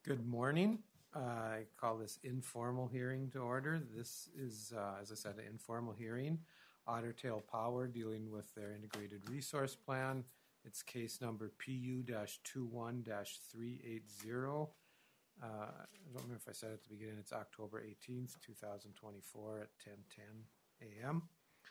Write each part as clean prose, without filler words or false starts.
Good morning. I call this informal hearing to order. This is, as I said, an informal hearing. Otter Tail Power dealing with their integrated resource plan. It's case number PU-21-380. I don't remember if I said at the beginning, it's October 18th, 2024 at 10:10 a.m.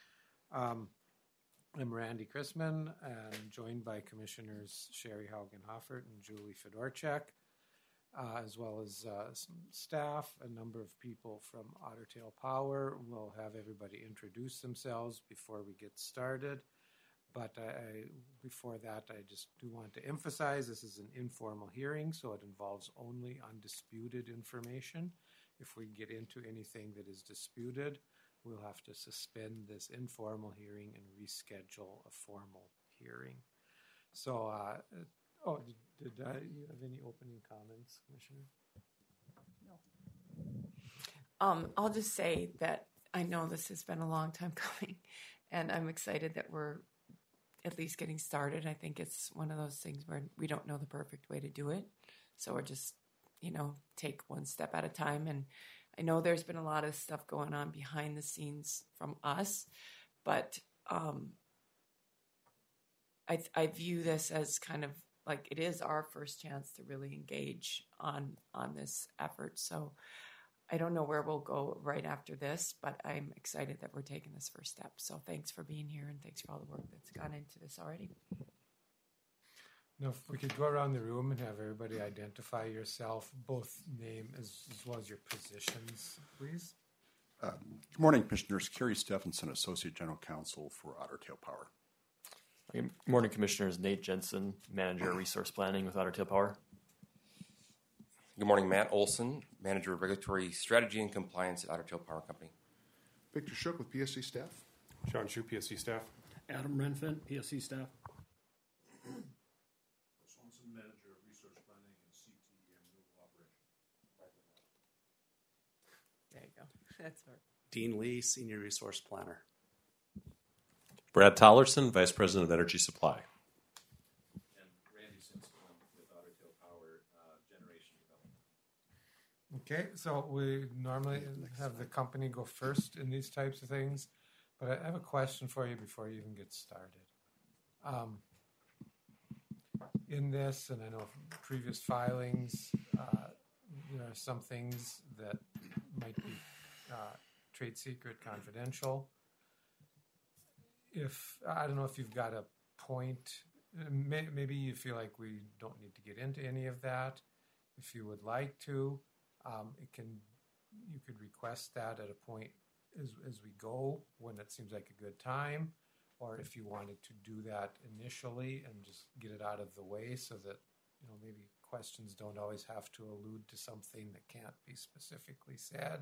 I'm Randy Chrisman, and I'm joined by Commissioners Sherry Haugen-Hoffert and Julie Fedorchak, as well as some staff, a number of people from Otter Tail Power. We'll have everybody introduce themselves before we get started. But before that, I just do want to emphasize this is an informal hearing, so it involves only undisputed information. If we get into anything that is disputed, we'll have to suspend this informal hearing and reschedule a formal hearing. So, did you have any opening comments, Commissioner? No. I'll just say that I know this has been a long time coming, and I'm excited that we're at least getting started. I think it's one of those things where we don't know the perfect way to do it, so we're just, take one step at a time. And I know there's been a lot of stuff going on behind the scenes from us, but I view this as kind of like it is our first chance to really engage on this effort. So I don't know where we'll go right after this, but I'm excited that we're taking this first step. So thanks for being here, and thanks for all the work that's gone into this already. Now, if we could go around the room and have everybody identify yourself, both name as well as your positions, please. Good morning, Commissioners. Kerry Stephenson, Associate General Counsel for Otter Tail Power. Good morning, Commissioners. Nate Jensen, Manager of Resource Planning with Otter Tail Power. Good morning, Matt Olson, Manager of Regulatory Strategy and Compliance at Otter Tail Power Company. Victor Shook with PSC staff. Sean Shu, PSC staff. Adam Renfin, PSC staff. Swanson, Manager of Resource Planning and CTE and Renewable Operation. There you go. That's right. Dean Lee, Senior Resource Planner. Brad Tollerson, Vice President of Energy Supply. Okay, so we normally have the company go first in these types of things, but I have a question for you before you even get started. In this, and I know from previous filings, there are some things that might be trade secret, confidential. I don't know if you've got a point, maybe you feel like we don't need to get into any of that. If you would like to, you could request that at a point as we go when it seems like a good time, or if you wanted to do that initially and just get it out of the way so that maybe questions don't always have to allude to something that can't be specifically said.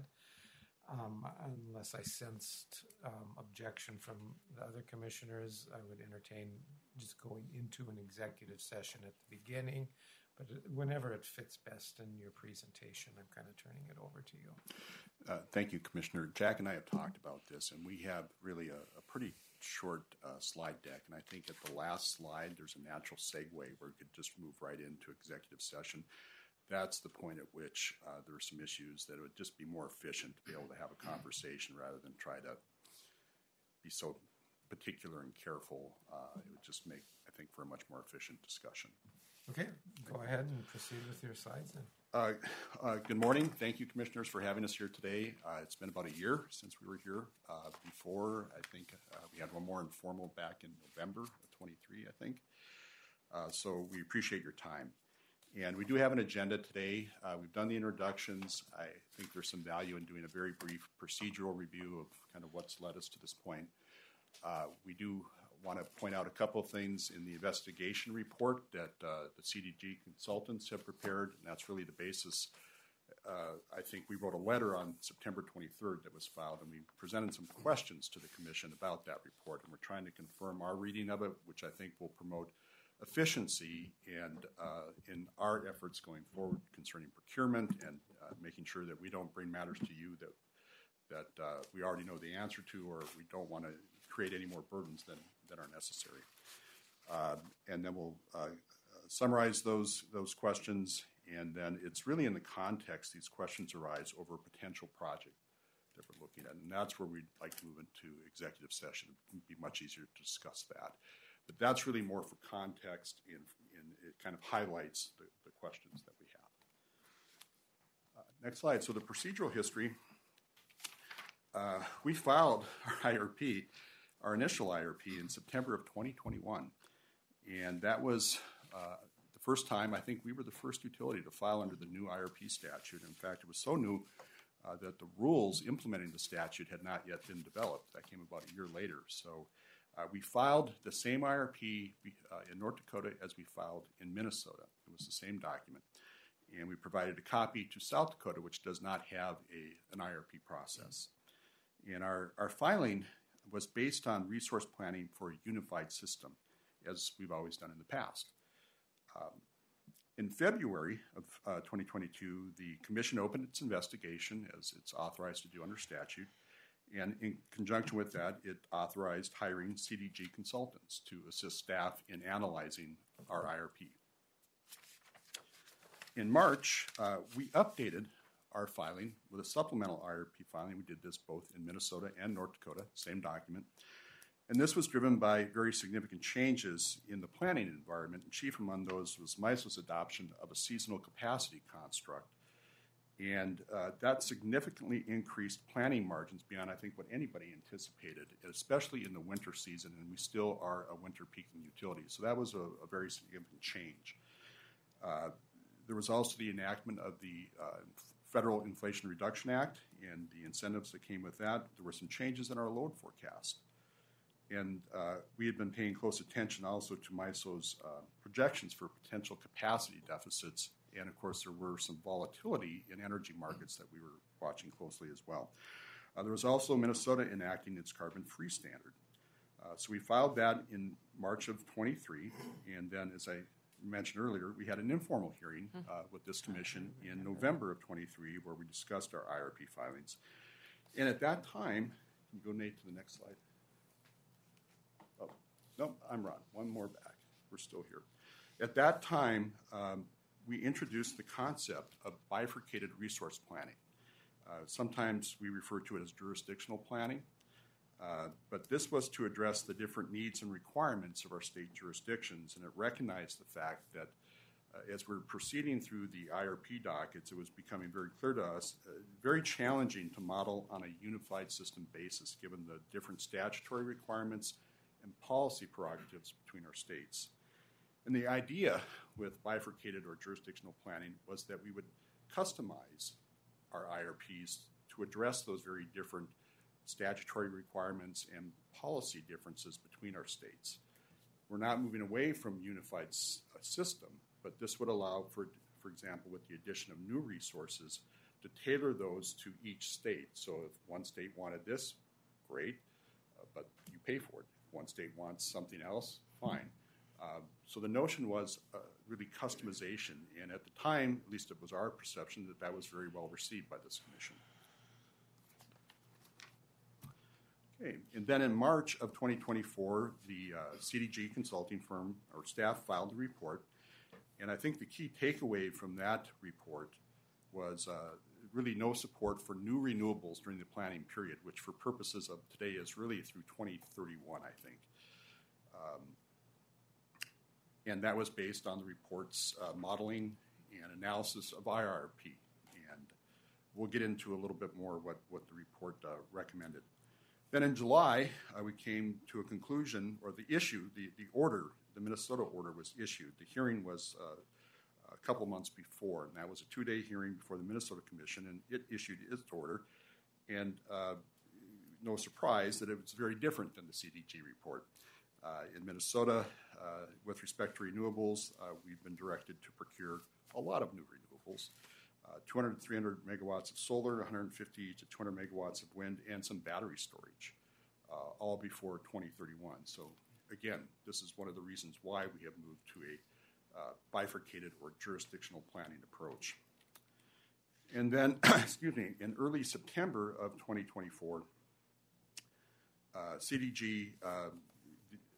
Unless I sensed objection from the other commissioners, I would entertain just going into an executive session at the beginning. But whenever it fits best in your presentation, I'm kind of turning it over to you. Thank you, Commissioner. Jack and I have talked about this, and we have really a pretty short slide deck. And I think at the last slide, there's a natural segue where we could just move right into executive session. That's the point at which there are some issues that it would just be more efficient to be able to have a conversation rather than try to be so particular and careful. It would just make, I think, for a much more efficient discussion. Okay, go ahead and proceed with your slides then. Good morning. Thank you, Commissioners, for having us here today. It's been about a year since we were here before. I think we had one more informal back in November of 23, I think. So we appreciate your time. And we do have an agenda today. We've done the introductions. I think there's some value in doing a very brief procedural review of kind of what's led us to this point. We do want to point out a couple of things in the investigation report that the CDG consultants have prepared, and that's really the basis. I think we wrote a letter on September 23rd that was filed, and we presented some questions to the Commission about that report, and we're trying to confirm our reading of it, which I think will promote efficiency and in our efforts going forward concerning procurement and making sure that we don't bring matters to you that we already know the answer to, or we don't want to create any more burdens than are necessary. And then we'll summarize those questions And then it's really in the context these questions arise over a potential project that we're looking at. And that's where we'd like to move into executive session. It would be much easier to discuss that. But that's really more for context, and it kind of highlights the questions that we have. Next slide. So the procedural history. We filed our IRP, our initial IRP, in September of 2021. And that was the first time, I think we were the first utility to file under the new IRP statute. In fact, it was so new that the rules implementing the statute had not yet been developed. That came about a year later. So we filed the same IRP in North Dakota as we filed in Minnesota. It was the same document. And we provided a copy to South Dakota, which does not have an IRP process. And our filing was based on resource planning for a unified system, as we've always done in the past. In February of 2022, the Commission opened its investigation, as it's authorized to do under statute, and in conjunction with that, it authorized hiring CDG consultants to assist staff in analyzing our IRP. In March, we updated our filing with a supplemental IRP filing. We did this both in Minnesota and North Dakota, same document. And this was driven by very significant changes in the planning environment, and chief among those was MISO's adoption of a seasonal capacity construct. And that significantly increased planning margins beyond, I think, what anybody anticipated, especially in the winter season, and we still are a winter peaking utility. So that was a very significant change. There was also the enactment of the Federal Inflation Reduction Act and the incentives that came with that. There were some changes in our load forecast. And we had been paying close attention also to MISO's projections for potential capacity deficits. And, of course, there were some volatility in energy markets that we were watching closely as well. There was also Minnesota enacting its carbon-free standard. So we filed that in March of 23, and then, as I mentioned earlier, we had an informal hearing with this commission in November of 23 where we discussed our IRP filings. And at that time, can you go, Nate, to the next slide? Oh, no, I'm wrong. One more back. We're still here. At that time, we introduced the concept of bifurcated resource planning. Sometimes we refer to it as jurisdictional planning, but this was to address the different needs and requirements of our state jurisdictions, and it recognized the fact that as we're proceeding through the IRP dockets, it was becoming very clear to us, very challenging to model on a unified system basis, given the different statutory requirements and policy prerogatives between our states. And the idea with bifurcated or jurisdictional planning was that we would customize our IRPs to address those very different statutory requirements and policy differences between our states. We're not moving away from unified system, but this would allow, for example, with the addition of new resources, to tailor those to each state. So if one state wanted this, great, but you pay for it. If one state wants something else, fine. So the notion was really customization, and at the time, at least it was our perception, that was very well received by this commission. Okay, and then in March of 2024, the CDG consulting firm, or staff, filed a report, and I think the key takeaway from that report was really no support for new renewables during the planning period, which for purposes of today is really through 2031, I think. And that was based on the report's modeling and analysis of IRP. And we'll get into a little bit more what the report recommended. Then in July, we came to a conclusion, or the issue, the order, the Minnesota order was issued. The hearing was a couple months before, and that was a 2-day hearing before the Minnesota Commission, and it issued its order. And no surprise that it was very different than the CDG report. In Minnesota, with respect to renewables, we've been directed to procure a lot of new renewables, 200 to 300 megawatts of solar, 150 to 200 megawatts of wind, and some battery storage, all before 2031. So again, this is one of the reasons why we have moved to a bifurcated or jurisdictional planning approach. And then, excuse me, in early September of 2024, CDG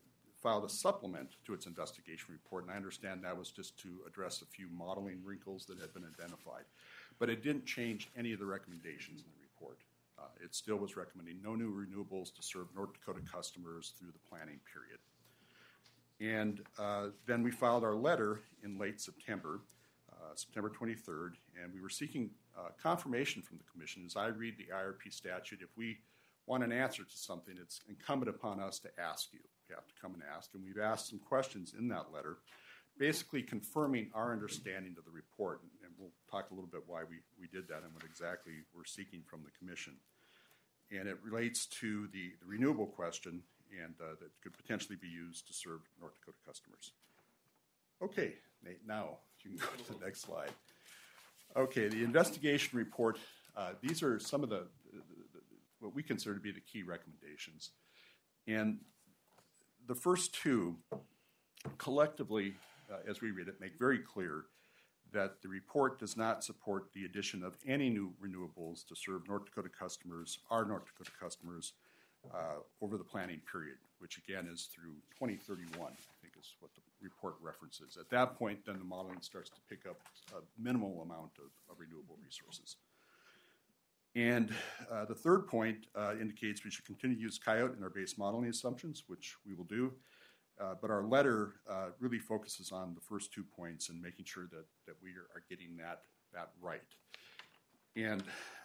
filed a supplement to its investigation report, and I understand that was just to address a few modeling wrinkles that had been identified. But it didn't change any of the recommendations in the report. It still was recommending no new renewables to serve North Dakota customers through the planning period. And then we filed our letter in late September, September 23rd, and we were seeking confirmation from the Commission. As I read the IRP statute, if we want an answer to something, it's incumbent upon us to ask you. We have to come and ask, and we've asked some questions in that letter, basically confirming our understanding of the report, and we'll talk a little bit why we did that and what exactly we're seeking from the Commission. And it relates to the renewable question, and that could potentially be used to serve North Dakota customers. Okay, Nate, now you can go to the next slide. Okay, the investigation report, these are some of the what we consider to be the key recommendations. And the first two, collectively, as we read it, make very clear that the report does not support the addition of any new renewables to serve North Dakota customers, our North Dakota customers, over the planning period, which again is through 2031, I think is what the report references. At that point, then the modeling starts to pick up a minimal amount of renewable resources. And the third point indicates we should continue to use Coyote in our base modeling assumptions, which we will do. But our letter really focuses on the first 2 points and making sure that we are getting that right. And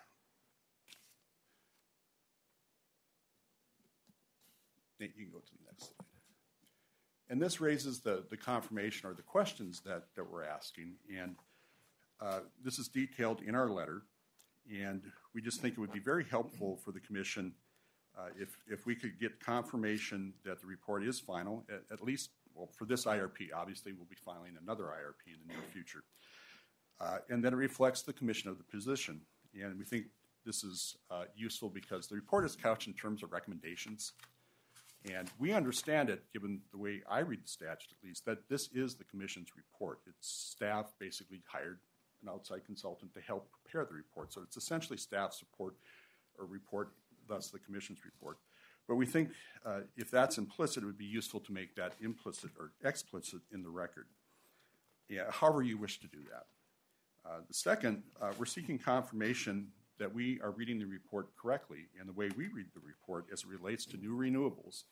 you can go to the next slide. And this raises the confirmation or the questions that we're asking. And this is detailed in our letter. And we just think it would be very helpful for the Commission if we could get confirmation that the report is final, at least, well, for this IRP. Obviously, we'll be filing another IRP in the near future. And then it reflects the Commission of the position. And we think this is useful because the report is couched in terms of recommendations. And we understand it, given the way I read the statute at least, that this is the Commission's report. Its staff basically hired an outside consultant to help prepare the report. So it's essentially staff support or report, thus the Commission's report. But we think if that's implicit, it would be useful to make that implicit or explicit in the record. Yeah, however you wish to do that. The second, we're seeking confirmation that we are reading the report correctly, and the way we read the report as it relates to new renewables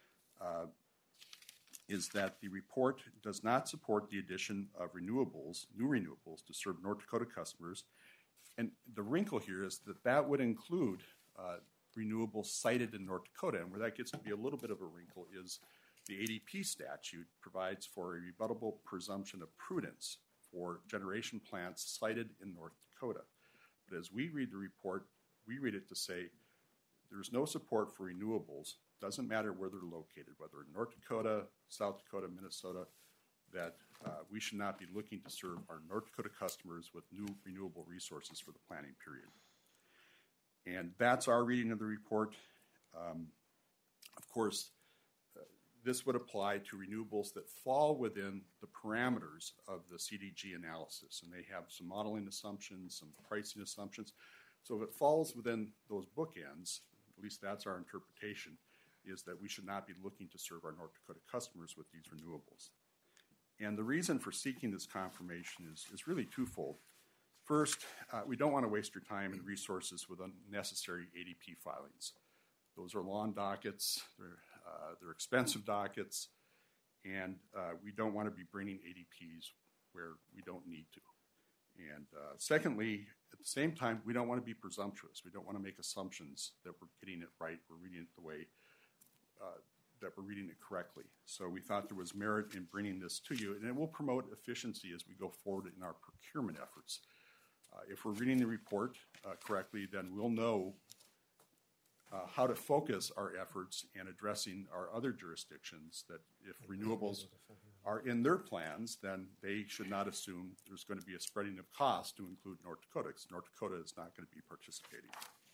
is that the report does not support the addition of renewables, new renewables, to serve North Dakota customers. And the wrinkle here is that would include renewables cited in North Dakota. And where that gets to be a little bit of a wrinkle is the ADP statute provides for a rebuttable presumption of prudence for generation plants cited in North Dakota. But as we read the report, we read it to say there's no support for renewables. Doesn't matter where they're located, whether in North Dakota, South Dakota, Minnesota, that we should not be looking to serve our North Dakota customers with new renewable resources for the planning period. And that's our reading of the report. Of course, this would apply to renewables that fall within the parameters of the CDG analysis. And they have some modeling assumptions, some pricing assumptions. So if it falls within those bookends, at least that's our interpretation, is that we should not be looking to serve our North Dakota customers with these renewables. And the reason for seeking this confirmation is really twofold. First, we don't want to waste your time and resources with unnecessary ADP filings. Those are long dockets, they're expensive dockets, and we don't want to be bringing ADPs where we don't need to. And secondly, at the same time, we don't want to be presumptuous. We don't want to make assumptions that we're getting it right, we're reading it the way that we're reading it correctly. So we thought there was merit in bringing this to you, and it will promote efficiency as we go forward in our procurement efforts. If we're reading the report correctly, then we'll know how to focus our efforts in addressing our other jurisdictions, that if renewables are in their plans, then they should not assume there's going to be a spreading of costs to include North Dakota, because North Dakota is not going to be participating.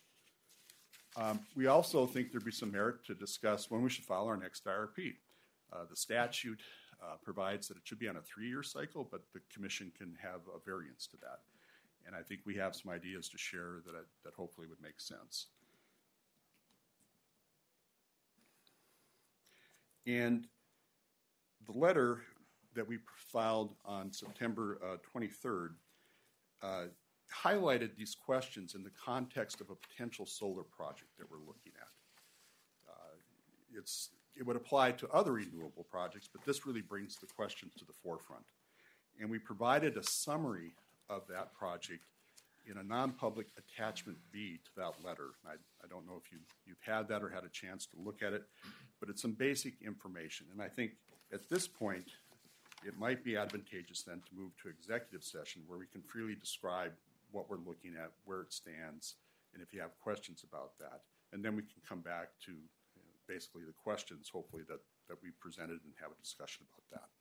We also think there'd be some merit to discuss when we should file our next IRP. The statute provides that it should be on a 3-year cycle, but the Commission can have a variance to that. And I think we have some ideas to share that hopefully would make sense. And The letter that we filed on September 23rd highlighted these questions in the context of a potential solar project that we're looking at. It would apply to other renewable projects, but this really brings the questions to the forefront. And we provided a summary of that project in a non-public attachment B to that letter. I don't know if you've had that or had a chance to look at it, but it's some basic information. And I think at this point, it might be advantageous then to move to executive session where we can freely describe what we're looking at, where it stands, and if you have questions about that. And then we can come back to basically the questions, hopefully, that we presented and have a discussion about that.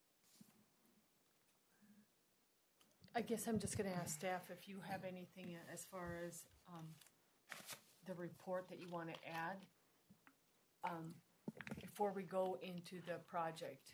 I guess I'm just going to ask staff if you have anything as far as the report that you want to add before we go into the project.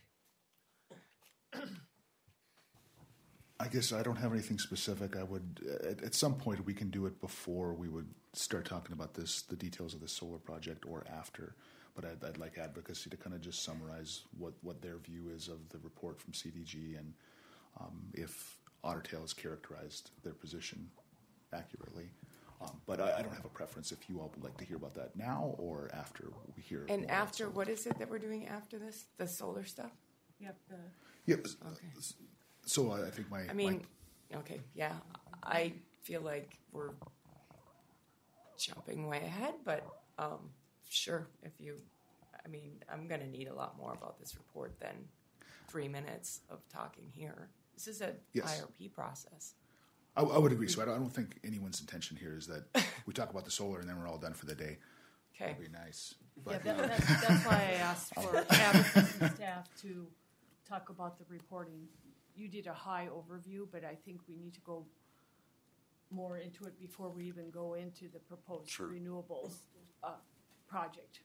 I guess I don't have anything specific. I would, at some point, we can do it before we would start talking about the details of the solar project, or after. But I'd like advocacy to kind of just summarize what their view is of the report from CDG, and if Otter Tail has characterized their position accurately. But I don't have a preference if you all would like to hear about that now or after we hear. And after, what is it that we're doing after this? The solar stuff? Yep. Yep. Okay. So I think okay, yeah. I feel like we're jumping way ahead, but sure, I'm going to need a lot more about this report than 3 minutes of talking here. This is an IRP process. I would agree. So I don't think anyone's intention here is that we talk about the solar and then we're all done for the day. Okay. That'd be nice. But Yeah, that's why I asked for advocacy staff to talk about the reporting. You did a high overview, but I think we need to go more into it before we even go into the proposed renewables project.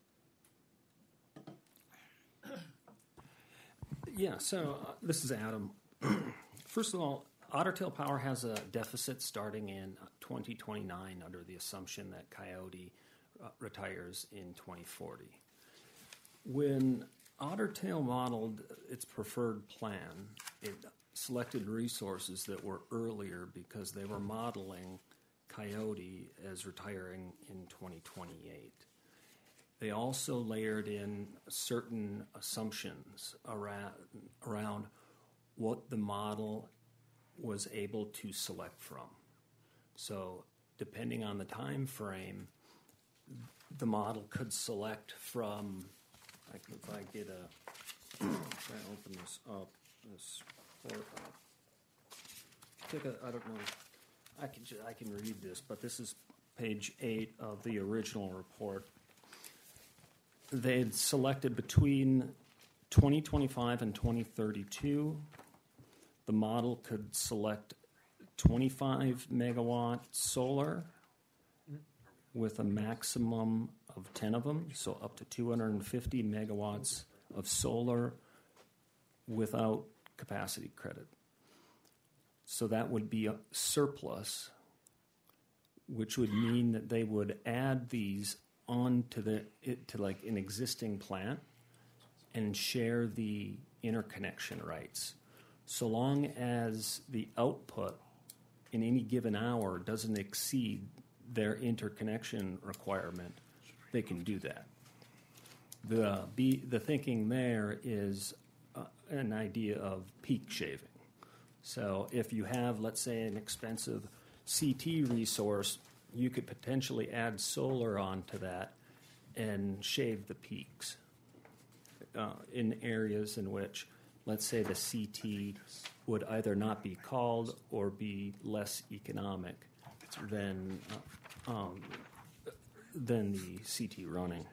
Yeah, so this is Adam. First of all, Otter Tail Power has a deficit starting in 2029 under the assumption that Coyote retires in 2040. When Otter Tail modeled its preferred plan, it selected resources that were earlier because they were modeling Coyote as retiring in 2028. They also layered in certain assumptions around what the model was able to select from. So depending on the time frame, the model could select from, if I get try to open this up, I don't know, I can read this, but this is page 8 of the original report. They had selected between 2025 and 2032. The model could select 25 megawatt solar with a maximum of 10 of them, so up to 250 megawatts of solar without capacity credit. So that would be a surplus, which would mean that they would add these on to like an existing plant and share the interconnection rights. So long as the output in any given hour doesn't exceed their interconnection requirement, they can do that. The thinking there is an idea of peak shaving. So if you have, let's say, an expensive CT resource, you could potentially add solar onto that and shave the peaks in areas in which, let's say, the CT would either not be called or be less economic than the CT running.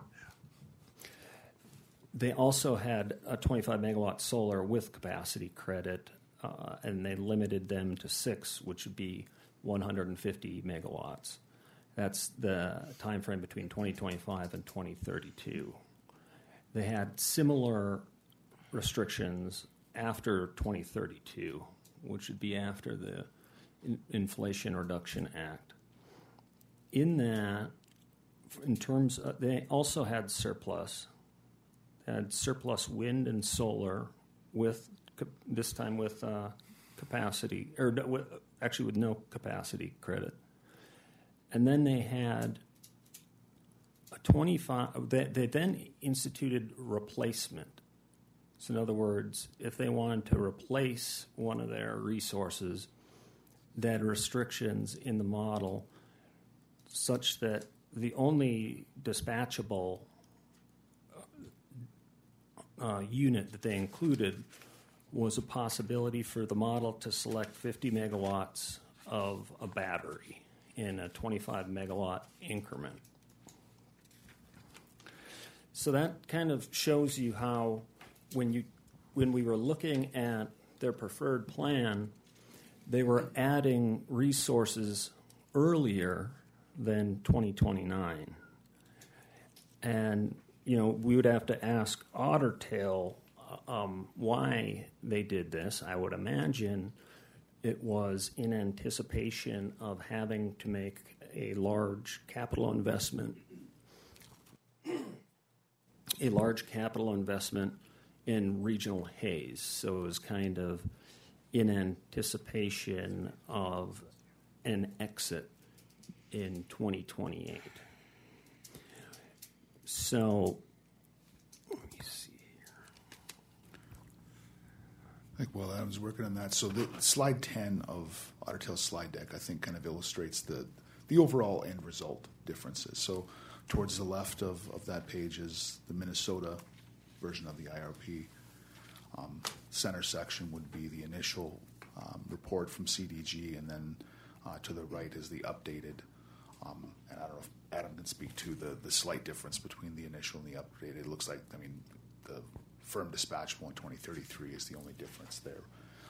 They also had a 25 megawatt solar with capacity credit, and they limited them to 6, which would be 150 megawatts. That's the time frame between 2025 and 2032. They had similar restrictions after 2032, which would be after the Inflation Reduction Act. In that, in terms of, they also had surplus. had surplus wind and solar with this time with capacity, or actually with no capacity credit. And then they had a 25, they then instituted replacement. So in other words, if they wanted to replace one of their resources, they had restrictions in the model such that the only dispatchable unit that they included was a possibility for the model to select 50 megawatts of a battery in a 25 megawatt increment. So that kind of shows you how when we were looking at their preferred plan, they were adding resources earlier than 2029. And, we would have to ask Otter Tail why they did this. I would imagine it was in anticipation of having to make a large capital investment in regional haze. So it was kind of in anticipation of an exit in 2028. So, let me see here. I think while Adam's working on that, so the slide 10 of Otter Tail's slide deck, I think, kind of illustrates the overall end result differences. So towards the left of that page is the Minnesota version of the IRP. Center section would be the initial report from CDG, and then to the right is the updated. And I don't know if Adam can speak to the slight difference between the initial and the updated. It looks like, the firm dispatchable in 2033 is the only difference there.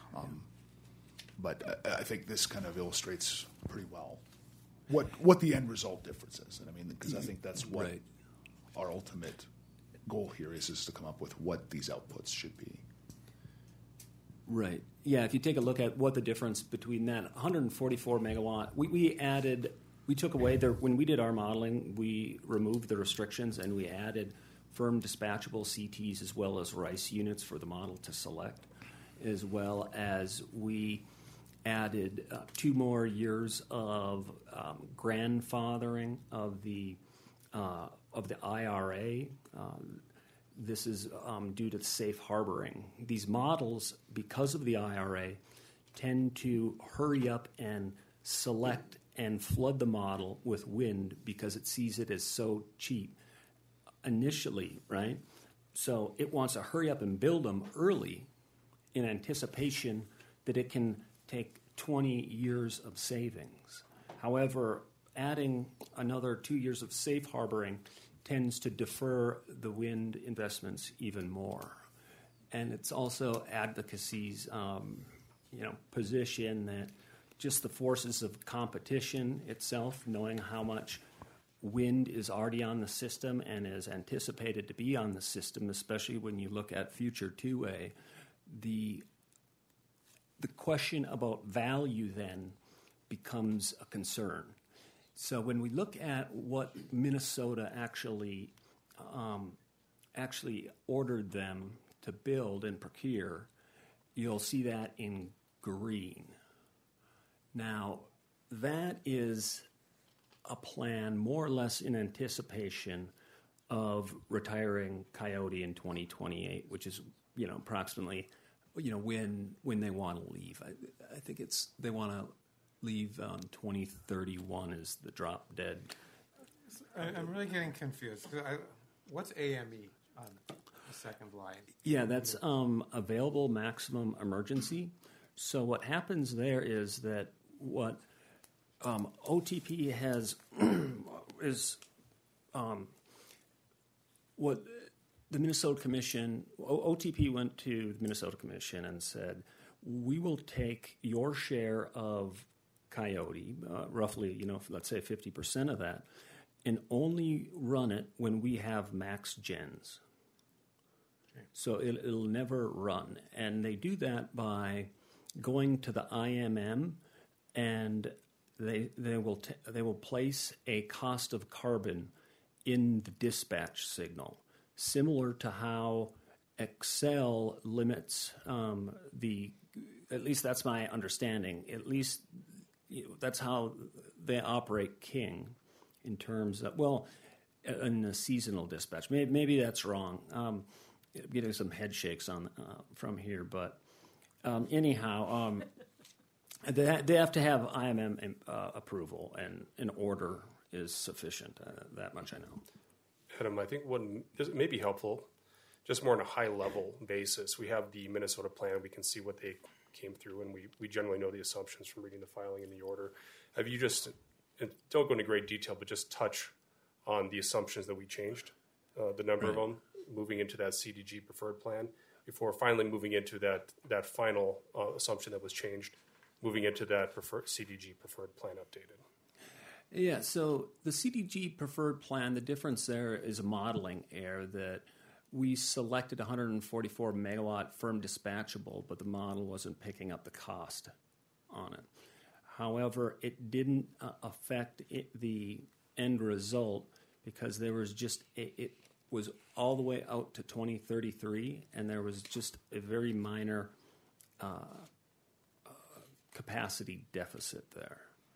But I think this kind of illustrates pretty well what the end result difference is. And because I think that's what our ultimate goal here is to come up with what these outputs should be. Right. Yeah, if you take a look at what the difference between that 144 megawatt, we took away when we did our modeling, we removed the restrictions and we added firm dispatchable CTs as well as RICE units for the model to select, as well as we added 2 more years of grandfathering of the IRA. This is due to safe harboring. These models, because of the IRA, tend to hurry up and select and flood the model with wind because it sees it as so cheap initially, right? So it wants to hurry up and build them early in anticipation that it can take 20 years of savings. However, adding another 2 years of safe harboring tends to defer the wind investments even more. And it's also advocacy's position that just the forces of competition itself, knowing how much wind is already on the system and is anticipated to be on the system, especially when you look at future 2A, the question about value then becomes a concern. So when we look at what Minnesota actually ordered them to build and procure, you'll see that in green. Now, that is a plan more or less in anticipation of retiring Coyote in 2028, which is, approximately, when they want to leave. I think they want to leave 2031 is the drop dead. I'm really getting confused. What's AME on the second line? Yeah, that's available maximum emergency. So what happens there is that what OTP has is what the Minnesota Commission, OTP went to the Minnesota Commission and said, we will take your share of Coyote, roughly, let's say 50% of that, and only run it when we have max gens. Okay. So it'll never run. And they do that by going to the IMM, and they will place a cost of carbon in the dispatch signal. similar to how Excel limits at least that's my understanding, at least that's how they operate King in terms of, well, in a seasonal dispatch. Maybe that's wrong. Getting some head shakes from here, but anyhow, they have to have IMM approval, and an order is sufficient. That much I know. Adam, I think this may be helpful, just more on a high-level basis. We have the Minnesota plan. We can see what they came through, and we generally know the assumptions from reading the filing and the order. Have you just, and don't go into great detail, but just touch on the assumptions that we changed, the number of them, moving into that CDG preferred plan, before finally moving into that final assumption that was changed, moving into that CDG preferred plan updated? Yeah, so the CDG preferred plan, the difference there is a modeling error that we selected 144 megawatt firm dispatchable, but the model wasn't picking up the cost on it. However, it didn't affect the end result because there was just, it was all the way out to 2033, and there was just a very minor capacity deficit there.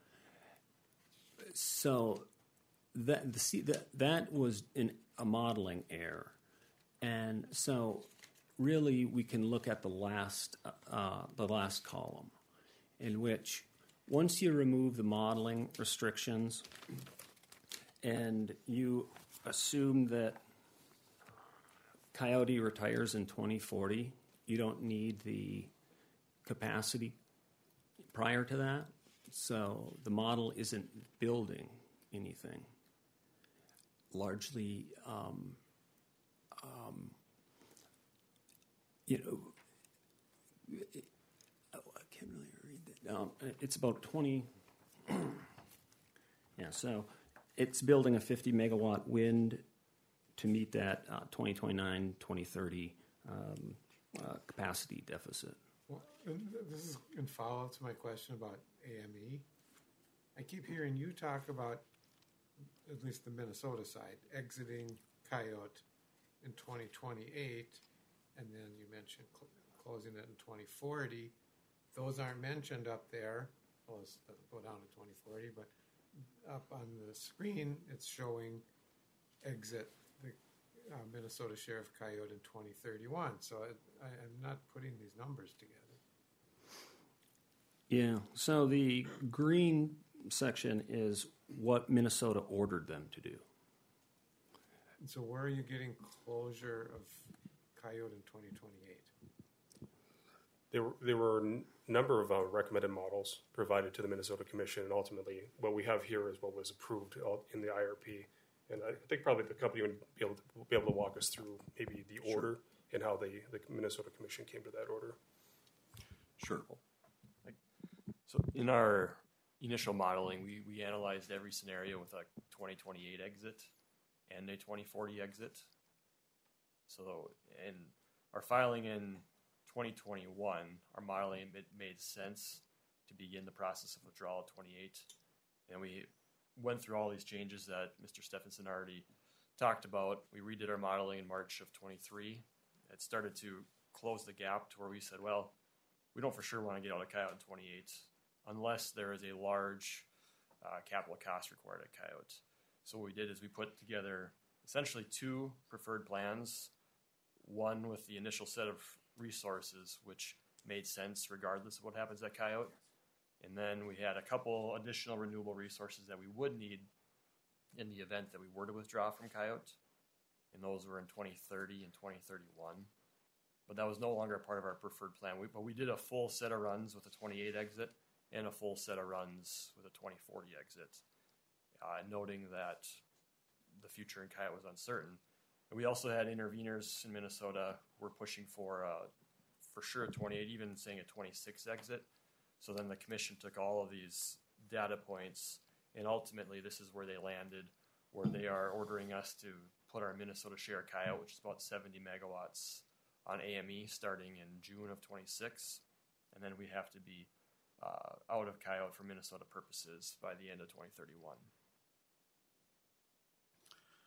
So that was a modeling error. And so really we can look at the last column, in which once you remove the modeling restrictions and you assume that Coyote retires in 2040, you don't need the capacity prior to that. So the model isn't building anything. Largely, I can't really read that. It's about 20. Yeah, so it's building a 50 megawatt wind to meet that 2029, 2030 capacity deficit. Well, this is in follow-up to my question about AME. I keep hearing you talk about, at least the Minnesota side, exiting Coyote in 2028, and then you mentioned closing it in 2040. Those aren't mentioned up there. Well, it doesn't go down to 2040, but up on the screen, it's showing exit the Minnesota Sheriff Coyote in 2031. So I'm not putting these numbers together. Yeah, so the green section is what Minnesota ordered them to do. And so where are you getting closure of Coyote in 2028? There were a number of recommended models provided to the Minnesota Commission, and ultimately what we have here is what was approved in the IRP. And I think probably the company would be able to walk us through maybe the order and how the Minnesota Commission came to that order. Sure. So in our initial modeling, we analyzed every scenario with a 2028 exit and a 2040 exit. So in our filing in 2021, our modeling made sense to begin the process of withdrawal at 28. And we went through all these changes that Mr. Stephenson already talked about. We redid our modeling in March of 23. It started to close the gap to where we said, well, we don't for sure want to get out of Coyote in 28 unless there is a large capital cost required at Coyote. So what we did is we put together essentially two preferred plans, one with the initial set of resources, which made sense regardless of what happens at Coyote. And then we had a couple additional renewable resources that we would need in the event that we were to withdraw from Coyote. And those were in 2030 and 2031. But that was no longer a part of our preferred plan. But we did a full set of runs with a 28 exit and a full set of runs with a 2040 exit, noting that the future in Coyote was uncertain. And we also had interveners in Minnesota who were pushing for sure a 28, even saying a 26 exit. So then the commission took all of these data points, and ultimately this is where they landed, where they are ordering us to put our Minnesota share Coyote, which is about 70 megawatts, on AME starting in June of 26, and then we have to be out of Coyote for Minnesota purposes by the end of 2031.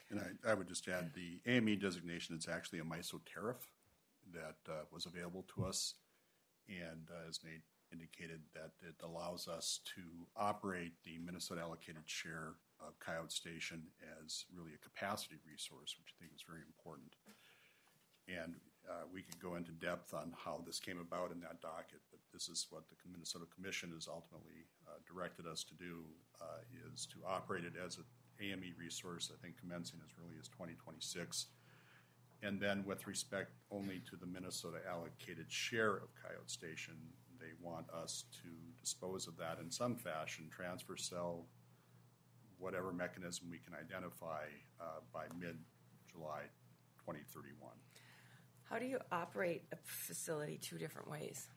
And I would just add the AME designation is actually a MISO tariff that was available to us. And as Nate indicated, that it allows us to operate the Minnesota allocated share of Coyote Station as really a capacity resource, which I think is very important. And we could go into depth on how this came about in that docket, but this is what the Minnesota Commission has ultimately directed us to do, is to operate it as an AME resource, I think commencing as early as 2026. And then with respect only to the Minnesota allocated share of Coyote Station, they want us to dispose of that in some fashion, transfer, sell, whatever mechanism we can identify by mid-July 2031. How do you operate a facility two different ways?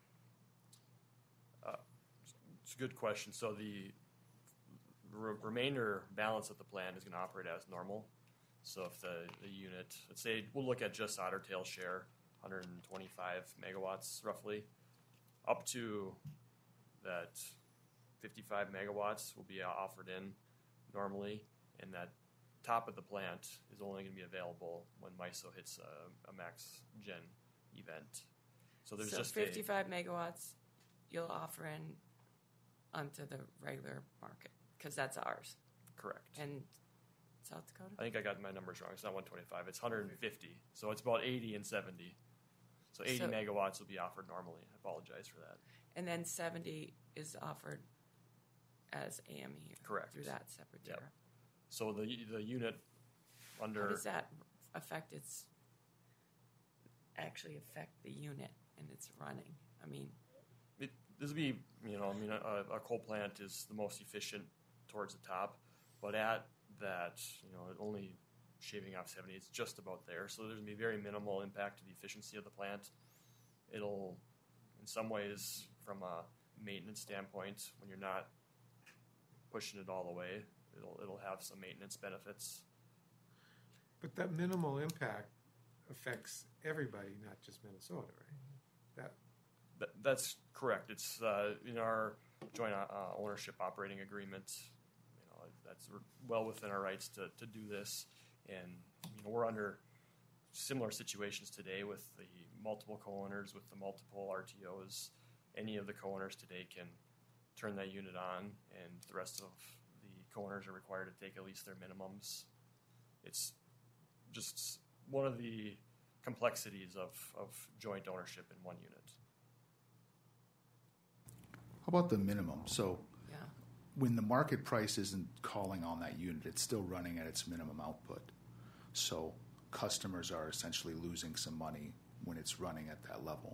It's a good question. So the remainder balance of the plant is going to operate as normal. So if the unit, let's say we'll look at just Otter Tail share, 125 megawatts roughly, up to that 55 megawatts will be offered in normally, and that top of the plant is only going to be available when MISO hits a max gen event. So there's just 55 megawatts you'll offer in onto the regular market because that's ours. Correct. And South Dakota? I think I got my numbers wrong. It's not 125. It's 150. So it's about 80 and 70. So 80 megawatts will be offered normally. I apologize for that. And then 70 is offered as AME. Correct. Through that separate tariff. Yep. So the unit under... How does that affect the unit and its running? I mean... This would be, a coal plant is the most efficient towards the top, but at that, only shaving off 70, it's just about there. So there's going to be very minimal impact to the efficiency of the plant. It'll, in some ways, from a maintenance standpoint, when you're not pushing it all the way, it'll have some maintenance benefits. But that minimal impact affects everybody, not just Minnesota, right? That's correct. It's in our joint ownership operating agreement. That's well within our rights to do this, and we're under similar situations today with the multiple co-owners, with the multiple RTOs. Any of the co-owners today can turn that unit on, and the rest of the co-owners are required to take at least their minimums. It's just one of the complexities of joint ownership in one unit. How about the minimum? So when the market price isn't calling on that unit, it's still running at its minimum output. So customers are essentially losing some money when it's running at that level.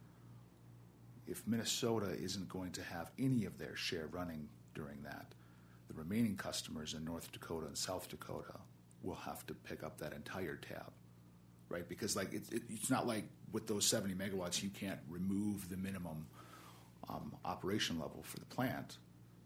If Minnesota isn't going to have any of their share running during that, the remaining customers in North Dakota and South Dakota will have to pick up that entire tab, right? Because it's not like with those 70 megawatts you can't remove the minimum operation level for the plant.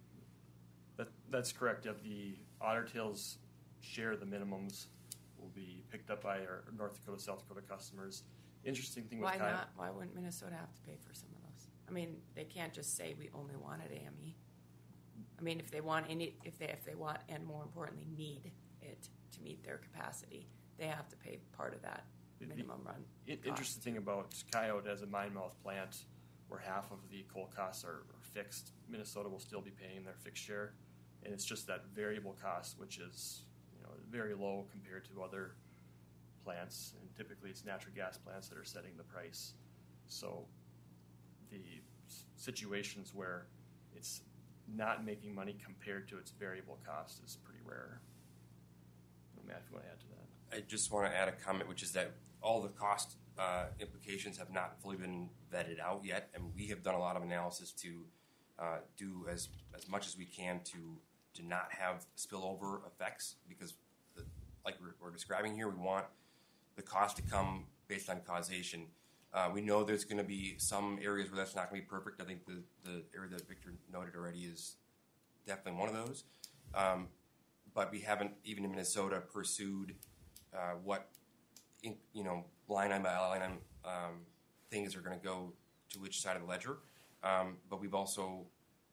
That's correct. The Otter Tail's share of the minimums will be picked up by our North Dakota, South Dakota customers. Interesting thing with Why not? Why wouldn't Minnesota have to pay for some of those? I mean, they can't just say we only wanted AME. I mean, if they want if they want, and more importantly, need it to meet their capacity, they have to pay part of that minimum run. Interesting thing about Coyote as a mine mouth plant, where half of the coal costs are fixed, Minnesota will still be paying their fixed share, and it's just that variable cost, which is very low compared to other plants, and typically it's natural gas plants that are setting the price. So the situations where it's not making money compared to its variable cost is pretty rare. Matt, if you want to add to that. I just want to add a comment, which is that all the cost implications have not fully been vetted out yet, and we have done a lot of analysis to do as much as we can to not have spillover effects, because like we're describing here, we want the cost to come based on causation. We know there's going to be some areas where that's not going to be perfect. I think the area that Victor noted already is definitely one of those. But we haven't, even in Minnesota, pursued what line item by line item things are going to go to which side of the ledger. But we've also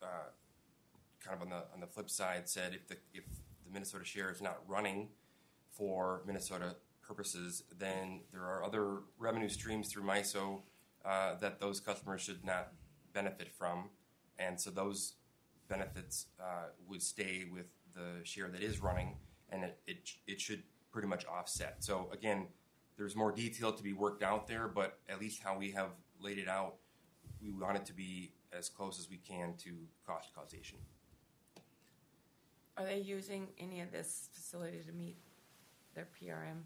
kind of on the flip side said if the Minnesota share is not running for Minnesota purposes, then there are other revenue streams through MISO that those customers should not benefit from. And so those benefits would stay with the share that is running, and it should pretty much offset. So again, there's more detail to be worked out there, but at least how we have laid it out, we want it to be as close as we can to cost causation. Are they using any of this facility to meet their PRM?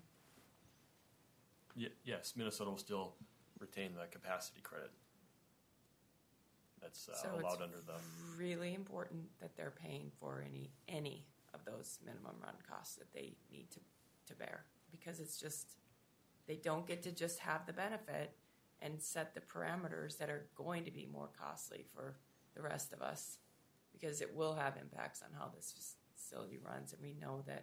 Yes, Minnesota will still retain the capacity credit. That's So allowed it's under the. really important that they're paying for any of those minimum run costs that they need to bear, because it's just they don't get to just have the benefit and set the parameters that are going to be more costly for the rest of us, because it will have impacts on how this facility runs, and we know that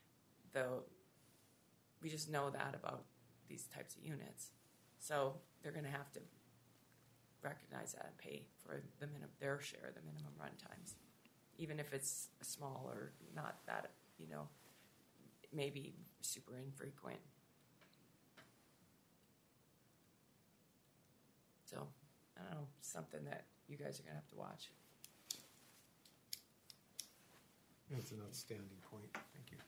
we just know that about these types of units. So they're going to have to recognize that and pay for their share of the minimum run times, even if it's small or not that, maybe super infrequent. So, I don't know, something that you guys are going to have to watch. That's an outstanding point. Thank you.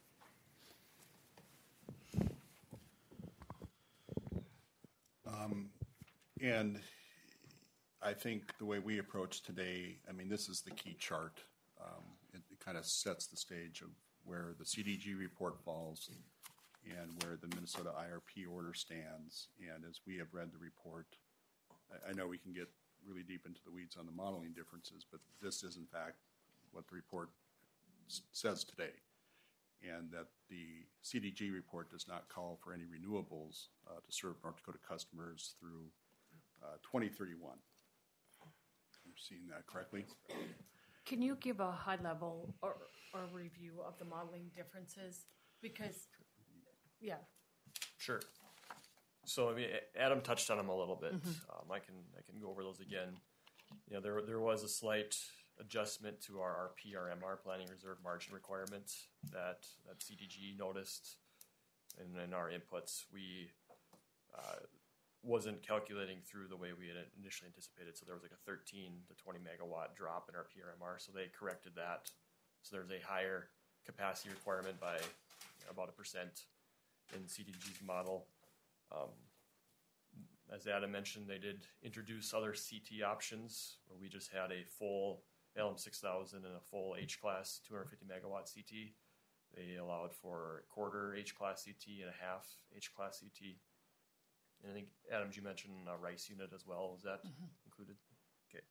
And I think the way we approach today, this is the key chart. It kind of sets the stage of where the CDG report falls and where the Minnesota IRP order stands. And as we have read the report, I know we can get really deep into the weeds on the modeling differences, but this is in fact what the report says today. And that the CDG report does not call for any renewables to serve North Dakota customers through 2031. You're seeing that correctly? Can you give a high level or review of the modeling differences? Because, yeah. Sure. So Adam touched on them a little bit. I can go over those again. There was a slight adjustment to our PRMR, planning reserve margin requirement, that CDG noticed, and in our inputs we wasn't calculating through the way we had initially anticipated. So there was like a 13 to 20 megawatt drop in our PRMR. So they corrected that. So there's a higher capacity requirement by about 1% in CDG's model. As Adam mentioned, they did introduce other CT options where we just had a full LM6000 and a full H-class 250 megawatt CT. They allowed for a quarter H-class CT and a half H-class CT. And I think, Adam, you mentioned a RICE unit as well. Was that included? Okay.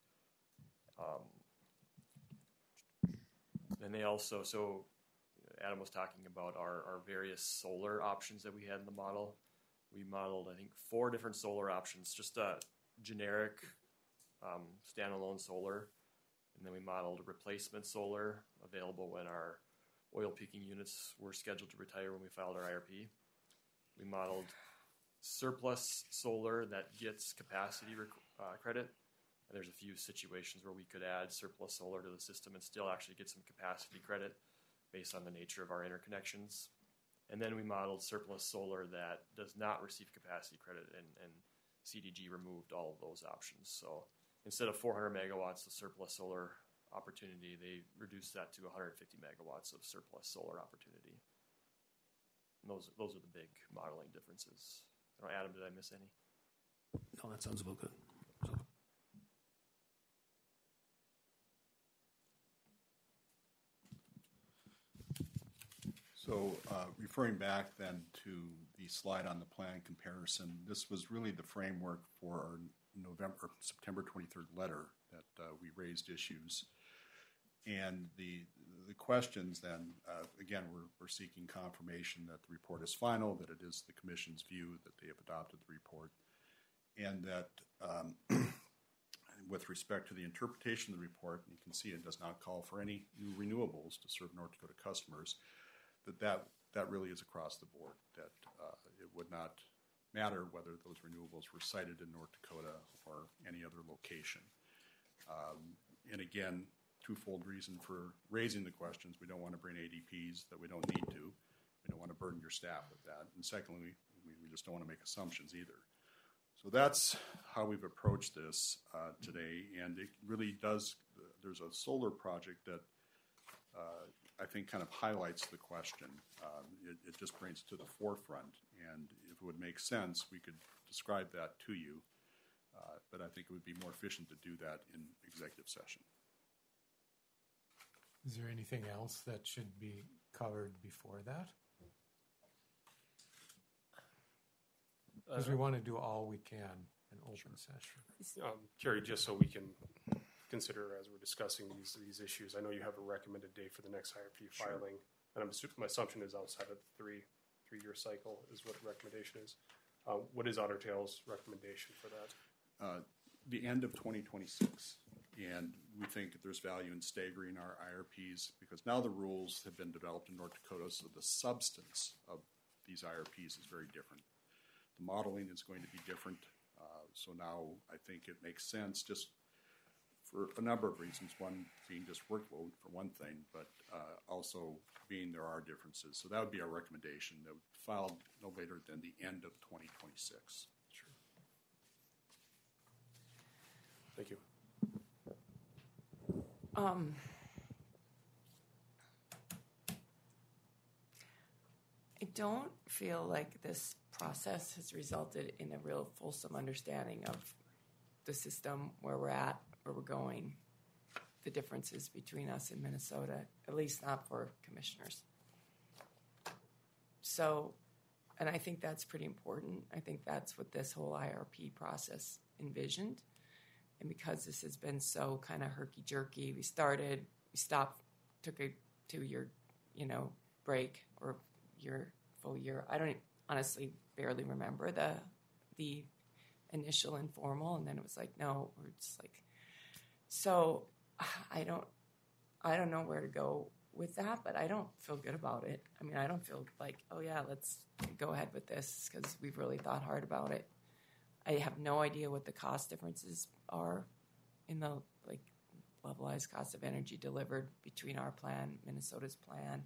And they also, so Adam was talking about our various solar options that we had in the model. We modeled, I think, 4 different solar options, just a generic standalone solar. And then we modeled replacement solar available when our oil peaking units were scheduled to retire when we filed our IRP. We modeled surplus solar that gets capacity credit. And there's a few situations where we could add surplus solar to the system and still actually get some capacity credit based on the nature of our interconnections. And then we modeled surplus solar that does not receive capacity credit, and CDG removed all of those options. So instead of 400 megawatts of surplus solar opportunity, they reduced that to 150 megawatts of surplus solar opportunity. And those are the big modeling differences. I don't know, Adam, did I miss any? No, that sounds about good. So referring back then to the slide on the plan comparison, this was really the framework for our September 23rd letter that we raised issues. And the questions then, again, we're seeking confirmation that the report is final, that it is the Commission's view that they have adopted the report, and that with respect to the interpretation of the report, you can see it does not call for any new renewables to serve North Dakota customers, that really is across the board, that it would not matter whether those renewables were sited in North Dakota or any other location. And again, twofold reason for raising the questions. We don't want to bring ADPs that we don't need to. We don't want to burden your staff with that. And secondly, we just don't want to make assumptions either. So that's how we've approached this today, and it really does. There's a solar project that I think kind of highlights the question. It just brings it to the forefront, and if it would make sense, we could describe that to you, but I think it would be more efficient to do that in executive session. Is there anything else that should be covered before that? Because we want to do all we can in open session. Carrie, just so we can consider as we're discussing these issues, I know you have a recommended date for the next IRP filing, and my assumption is outside of the three-year cycle is what the recommendation is. What is Otter Tail's recommendation for that? The end of 2026, and we think that there's value in staggering our IRPs because now the rules have been developed in North Dakota, so the substance of these IRPs is very different. The modeling is going to be different, so now I think it makes sense just for a number of reasons, one being just workload for one thing, but also being there are differences. So that would be our recommendation, that would file no later than the end of 2026. Sure. Thank you. I don't feel like this process has resulted in a real fulsome understanding of the system, where we're at, where we're going, the differences between us and Minnesota, at least not for commissioners. So, and I think that's pretty important. I think that's what this whole IRP process envisioned. And because this has been so kind of herky-jerky, we stopped, took a 2-year, break, or full year. I don't honestly barely remember the initial informal, and then it was like, no, we're just like, so I don't know where to go with that, but I don't feel good about it. I mean, I don't feel like, oh yeah, let's go ahead with this because we've really thought hard about it. I have no idea what the cost differences are in the levelized cost of energy delivered between our plan, Minnesota's plan.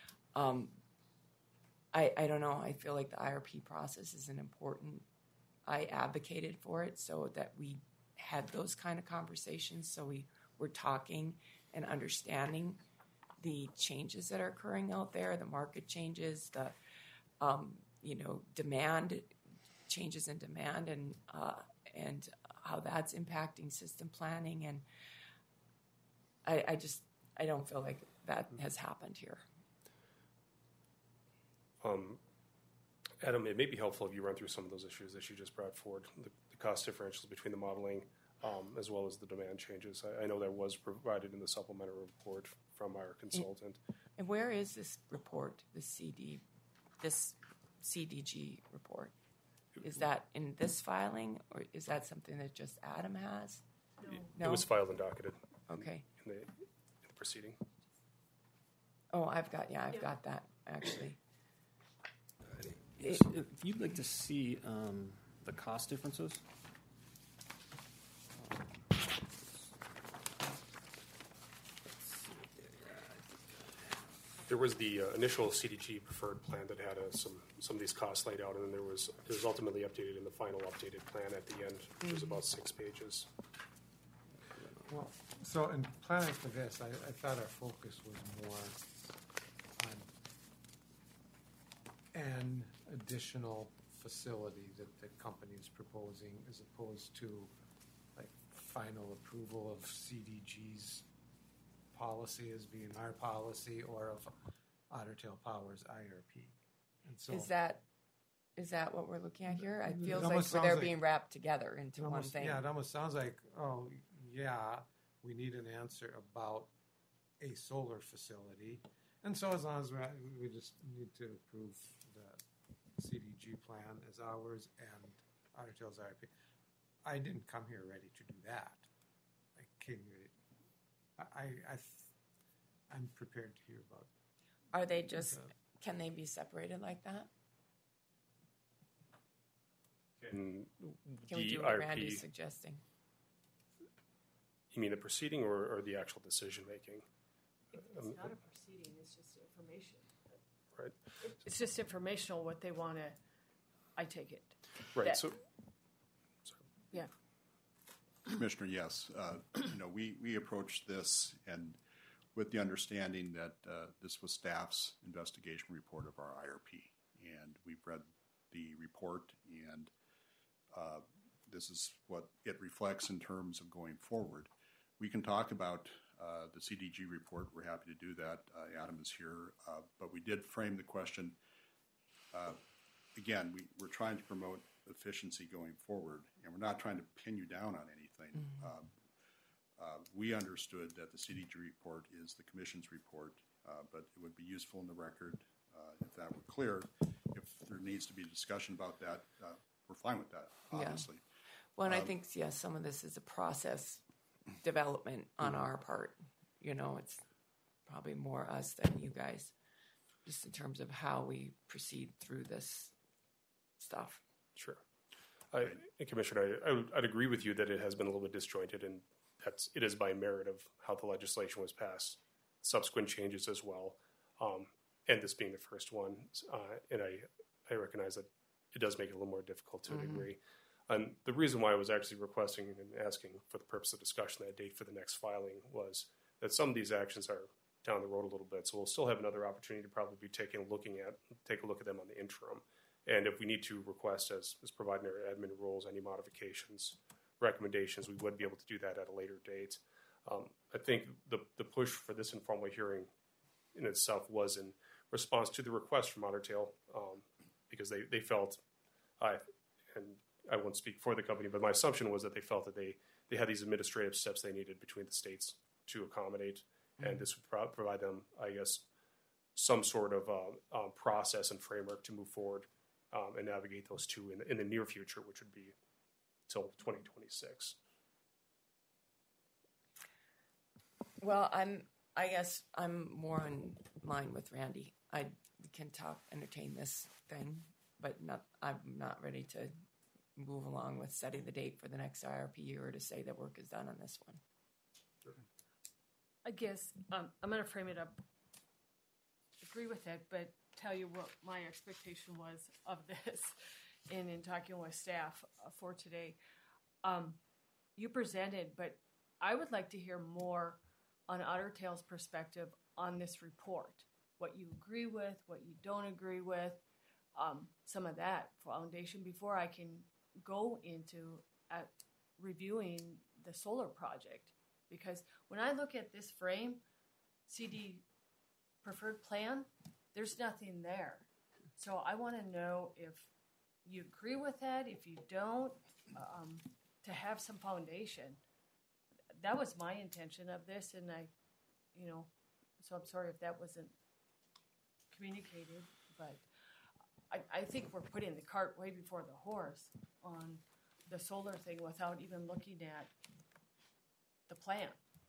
I don't know. I feel like the IRP process is an important. I advocated for it so that we had those kind of conversations. So we were talking and understanding the changes that are occurring out there, the market changes, the demand changes in demand, and how that's impacting system planning. And I don't feel like that has happened here. Adam, it may be helpful if you run through some of those issues that you just brought forward, the cost differentials between the modeling as well as the demand changes. I know that was provided in the supplementary report from our consultant. And where is this report, this CDG report? Is that in this filing, or is that something that just Adam has? No. It was filed and docketed. Okay. In the proceeding. Oh, I've got that, actually. If you'd like to see the cost differences. There was the initial CDG preferred plan that had some of these costs laid out, and then it was ultimately updated in the final updated plan at the end. It was about 6 pages. Well, so in planning for this, I thought our focus was more on an additional facility that the company is proposing, as opposed to final approval of CDG's policy as being our policy, or of Otter Tail Power's IRP. And so is that what we're looking at here? It feels like they're being wrapped together into one thing. Yeah, it almost sounds like, oh yeah, we need an answer about a solar facility. And so as long as we just need to approve the CDG plan as ours and Otter Tail's IRP. I didn't come here ready to do that. I came here. I'm prepared to hear about. Are they can they be separated like that? Can we do what Randy's suggesting? You mean the proceeding or the actual decision making? It's not a proceeding, it's just information. Right. It's just informational what they want to, I take it. Right. That- So, Yeah. Commissioner, yes. We approached this and with the understanding that this was staff's investigation report of our IRP. And we've read the report, and this is what it reflects in terms of going forward. We can talk about the CDG report. We're happy to do that. Adam is here. But we did frame the question. Again, we're trying to promote efficiency going forward, and we're not trying to pin you down on anything. We understood that the CDG report is the Commission's report, but it would be useful in the record if that were clear. If there needs to be a discussion about that, we're fine with that, obviously. Yeah. Well, and I think, yes, some of this is a process development on our part. It's probably more us than you guys, just in terms of how we proceed through this stuff. sure. And Commissioner, I'd agree with you that it has been a little bit disjointed, and it is by merit of how the legislation was passed. Subsequent changes as well, and this being the first one, and I recognize that it does make it a little more difficult to a degree. And the reason why I was actually requesting and asking for the purpose of discussion that date for the next filing was that some of these actions are down the road a little bit, so we'll still have another opportunity to probably be take a look at them on the interim. And if we need to request, as provided in our admin rules, any modifications, recommendations, we would be able to do that at a later date. I think the push for this informal hearing in itself was in response to the request from Otter Tail, because they felt, and I won't speak for the company, but my assumption was that they felt that they had these administrative steps they needed between the states to accommodate, and this would provide them, I guess, some sort of process and framework to move forward and navigate those two in the near future, which would be till 2026. Well, I guess I'm more in line with Randy. We can entertain this thing, but I'm not ready to move along with setting the date for the next IRP or to say that work is done on this one. I guess I'm going to frame it up. Agree with it, but tell you what my expectation was of this in talking with staff for today. You presented, but I would like to hear more on Otter Tail's perspective on this report. What you agree with, what you don't agree with, some of that foundation before I can go into reviewing the solar project. Because when I look at this frame, CD preferred plan, there's nothing there. So I want to know if you agree with that, if you don't, to have some foundation. That was my intention of this, and so I'm sorry if that wasn't communicated, but I think we're putting the cart way before the horse on the solar thing without even looking at the plan.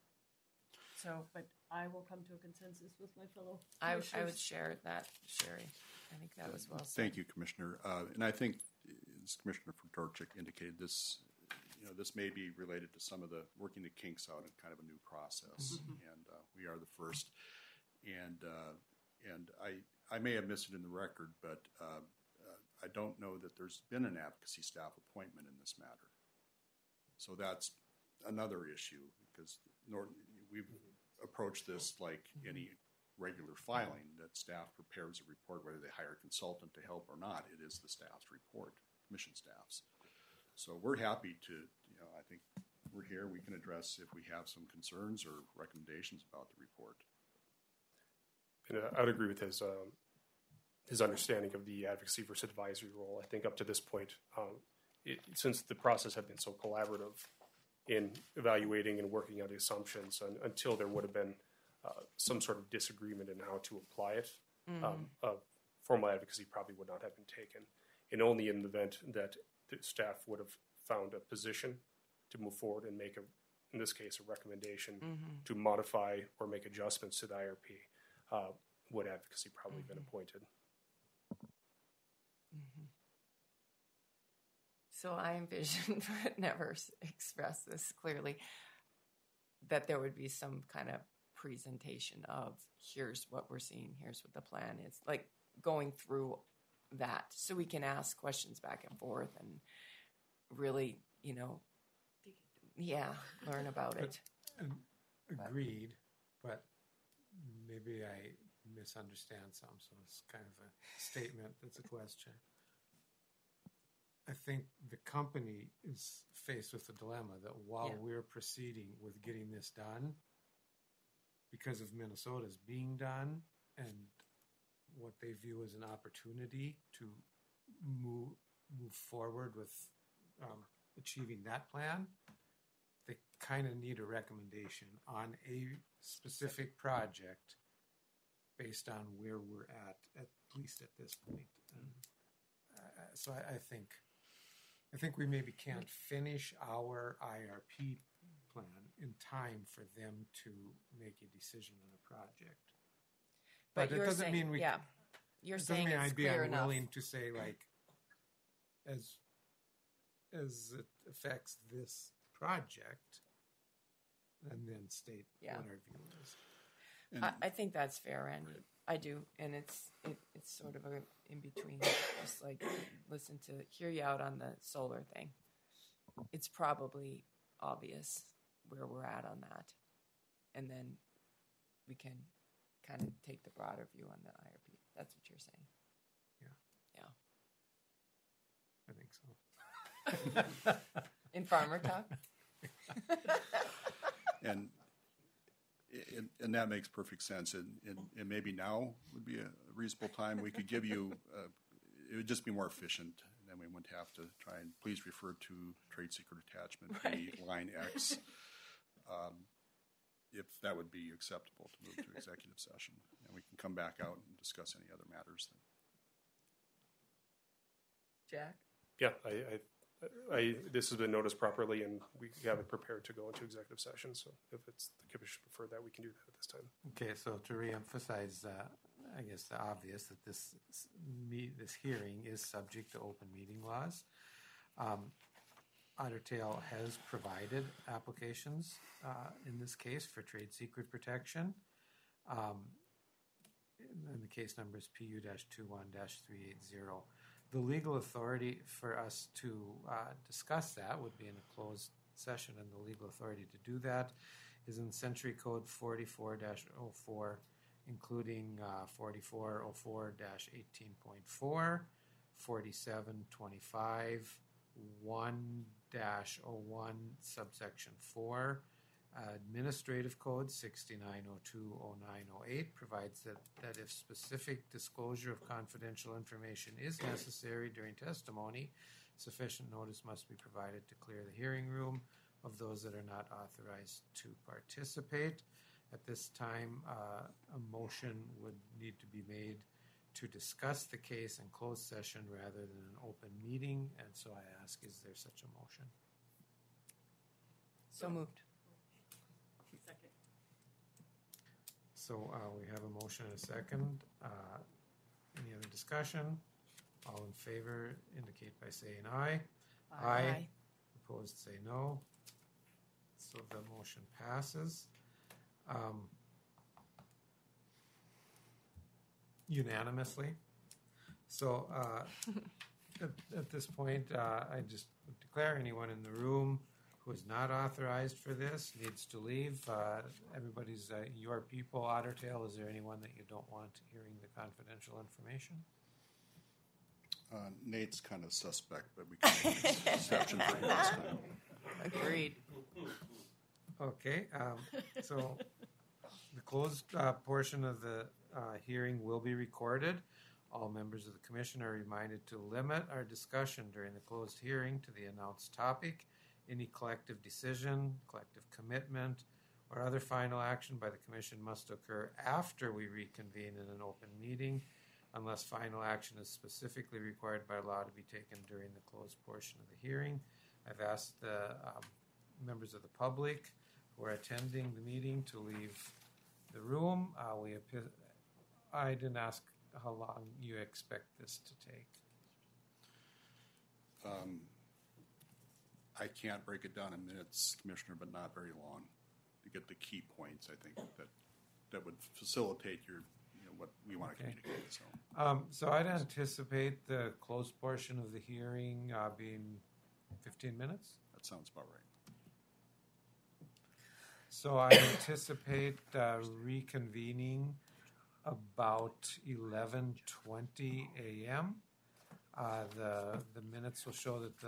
So, but I will come to a consensus with my fellow commissioners. I would share that, Sherry. I think that was well said. Thank you, Commissioner. And I think, as Commissioner Fedorchik indicated, this may be related to some of the working the kinks out in kind of a new process, and we are the first. And I may have missed it in the record, but I don't know that there's been an advocacy staff appointment in this matter. So that's another issue, because we've approached this like any regular filing, that staff prepares a report, whether they hire a consultant to help or not. It is the staff's report, commission staff's. So we're happy to, I think we're here. We can address if we have some concerns or recommendations about the report. And I would agree with his understanding of the advocacy versus advisory role. I think up to this point, since the process had been so collaborative in evaluating and working out the assumptions, until there would have been some sort of disagreement in how to apply it, formal advocacy probably would not have been taken. And only in the event that the staff would have found a position to move forward and make, in this case, a recommendation to modify or make adjustments to the IRP, would advocacy probably been appointed. So I envisioned, but never expressed this clearly, that there would be some kind of presentation of here's what we're seeing, here's what the plan is. Like going through that so we can ask questions back and forth and really, learn about it. Agreed, but maybe I misunderstand some, so it's kind of a statement that's a question. I think the company is faced with a dilemma that while we're proceeding with getting this done, because of Minnesota's being done and what they view as an opportunity to move forward with achieving that plan, they kind of need a recommendation on a specific project based on where we're at least at this point. And, so I think we maybe can't finish our IRP plan in time for them to make a decision on a project. But it you're doesn't saying, mean we. You're it doesn't saying mean it's I'd be clear unwilling enough. to say as it affects this project, and then state what our view is. I think that's fair, Randy. I do, and it's sort of a in between. Just like hear you out on the solar thing. It's probably obvious where we're at on that, and then we can kind of take the broader view on the IRP. That's what you're saying. I think so. In farmer talk. And that makes perfect sense. And maybe now would be a reasonable time. We could give you, it would just be more efficient. And then we wouldn't have to try and please refer to trade secret attachment B, line X. If that would be acceptable to move to executive session. And we can come back out and discuss any other matters then. Jack? Yeah, this has been noticed properly, and we have it prepared to go into executive session. So if it's the commission prefer that, we can do that at this time. Okay, so to reemphasize, I guess the obvious that this hearing is subject to open meeting laws. Otter Tail has provided applications in this case for trade secret protection. And the case number is PU-21-380. The legal authority for us to discuss that would be in a closed session, and the legal authority to do that is in Century Code 44-04, including 4404-18.4, 4725, 1-01, subsection 4. Administrative Code 69020908 provides that if specific disclosure of confidential information is necessary during testimony, sufficient notice must be provided to clear the hearing room of those that are not authorized to participate. At this time, a motion would need to be made to discuss the case in closed session rather than an open meeting, and so I ask, is there such a motion? So moved. So we have a motion and a second. Any other discussion? All in favor indicate by saying aye. Aye. Opposed say no. So the motion passes. Unanimously. So at this point, I just declare anyone in the room who is not authorized for this needs to leave. Everybody's your people. Otter Tail, is there anyone that you don't want hearing the confidential information? Nate's kind of suspect, but we can make an exception for him this time. Agreed. Okay, so the closed portion of the hearing will be recorded. All members of the commission are reminded to limit our discussion during the closed hearing to the announced topic. Any collective decision, collective commitment, or other final action by the commission must occur after we reconvene in an open meeting, unless final action is specifically required by law to be taken during the closed portion of the hearing. I've asked the members of the public who are attending the meeting to leave the room. I didn't ask how long you expect this to take. I can't break it down in minutes, Commissioner, but not very long to get the key points. I think that would facilitate your what we want to communicate. So. So I'd anticipate the closed portion of the hearing being 15 minutes. That sounds about right. So I anticipate reconvening about 11:20 a.m. The minutes will show that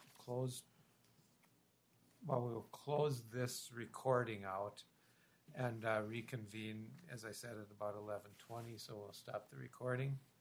we'll close this recording out and reconvene, as I said, at about 11:20. So we'll stop the recording.